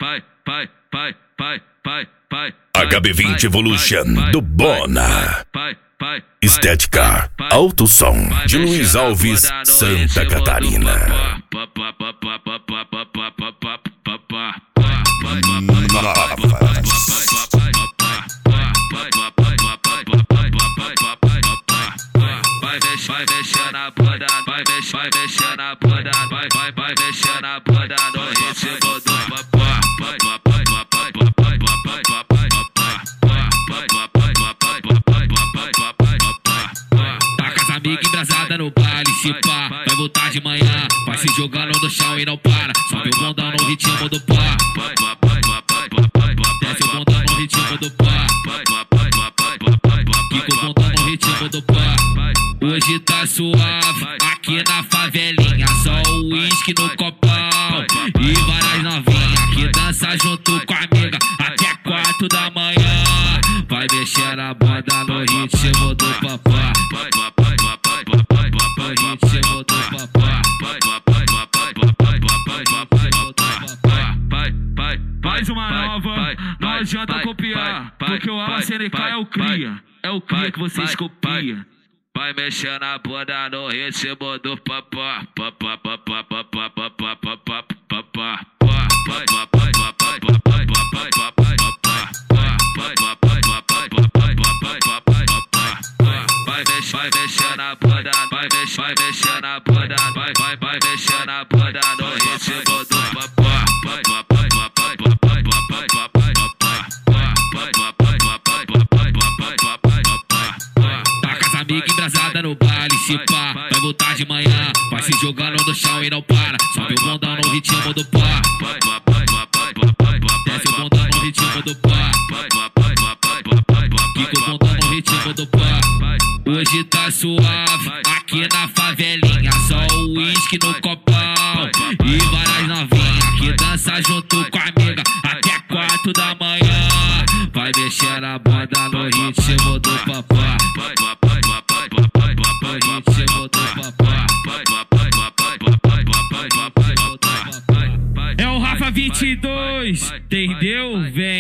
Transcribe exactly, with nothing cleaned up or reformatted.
pai, pai, pai, pai, pai, pai. H B vinte Evolution do Bona. Estética, alto som de Luiz Alves, Santa Catarina. Vai mexer na bunda, vai mexer, vai mexer na bunda, vai, vai, vai mexer na bunda no ritmo do papá. Tá com as amigas embrasadas no baile, se pá, vai voltar de manhã, vai se jogando no chão e não para, sobe o bondão no ritmo do pá. Desce o bondão no ritmo do pá. Fica o bondão no ritmo do pá. Hoje tá suave, aqui na favelinha, só o uísque no copão e várias novinhas que dança junto com a amiga até quatro da manhã. Vai mexer na banda no ritmo do papá. No ritmo do papá. Mais uma nova, não adianta copiar, porque o A C N K é o cria, é o cria que vocês copiam. Vai mexer na bunda no ritmo do papá, papá, papá, papá, papá, papá, papá. Vai mexer, vai mexer na bunda, vai mexer, vai mexer na bunda, vai, vai, vai mexer na bunda no ritmo do papá. Amiga embrasada no baile, se pá, vai voltar de manhã, vai se jogando no chão e não para, sobe o bondão no ritmo do pá. Desce o bondão no ritmo do pá. Fica o bondão no ritmo do pá. Hoje tá suave, aqui na favelinha, só o uísque no copão e várias novinhas que dança junto com a amiga até quatro da manhã. Vai mexer na banda no ritmo do papá. É o Rafa vinte e dois, entendeu? Vem.